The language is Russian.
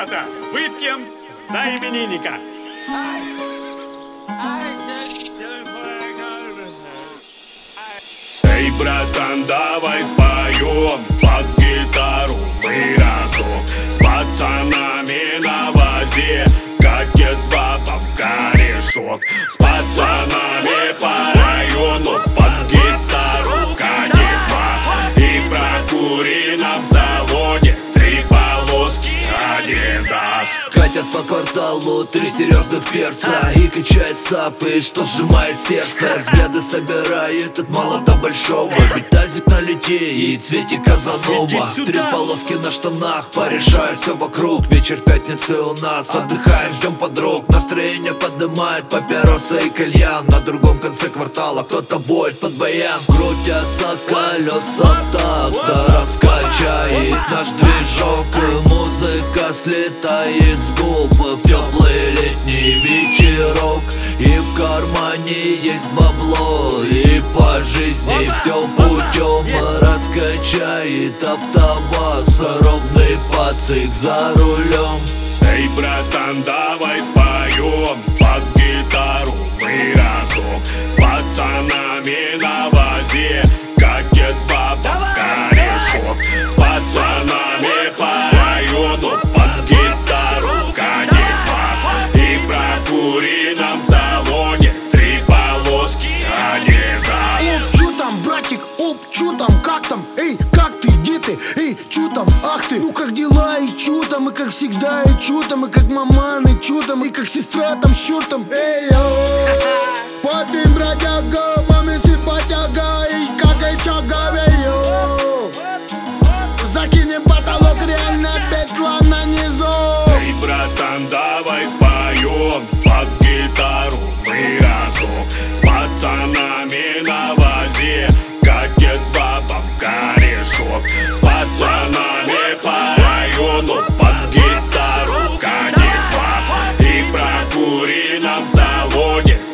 ребята, выпьем за именинника. Эй, братан, давай споем под гитару мы разок. С пацанами на возе катит баба в корешок. С пацанами по району под гитару катит вас. И прокуренном заводе 3 полоски Адидас. Катят по кварталу 3 серьезных перца и качает сапы, что сжимает сердце. Взгляды собирает от мала до большого, ведь тазик на лите и цвете Казанова. 3 полоски на штанах, порешают все вокруг. Вечер пятницы у нас, отдыхаем, ждем подруг. Настроение поднимает папироса и кальян. На другом конце квартала кто-то воет под баян. Крутятся колеса в такт, да раскачает наш движок. И музыка слетает с губ в теплый летний вечерок. И в кармане есть бабло, и по жизни все путем. Раскачает АвтоВАЗ, ровный пацик за рулем. Эй, братан, давай споем под гитару мы разок. С пацанами на возе катит баба в корешок. С пацанами по району под гитару катит вас. И прокуренном заводе 3 полоски Адидас. Оп, чё там, братик, оп, чё там, как там, эй, как ты, где ты, эй, чё там, ах ты, ну как дела, и чё там, и как всегда, и чё там, и как маман, и чё там, и как сестра там с чёртом, эй, йоу, попим, бродяга, маме симпатяга, и как и чё говорю, закинем потолок, реально петла на низу. Эй, братан, давай споем под гитару мы разок. С пацанами на возе катит баба в корешок. С пацанами по району под гитару катит вас. И прокуренном заводе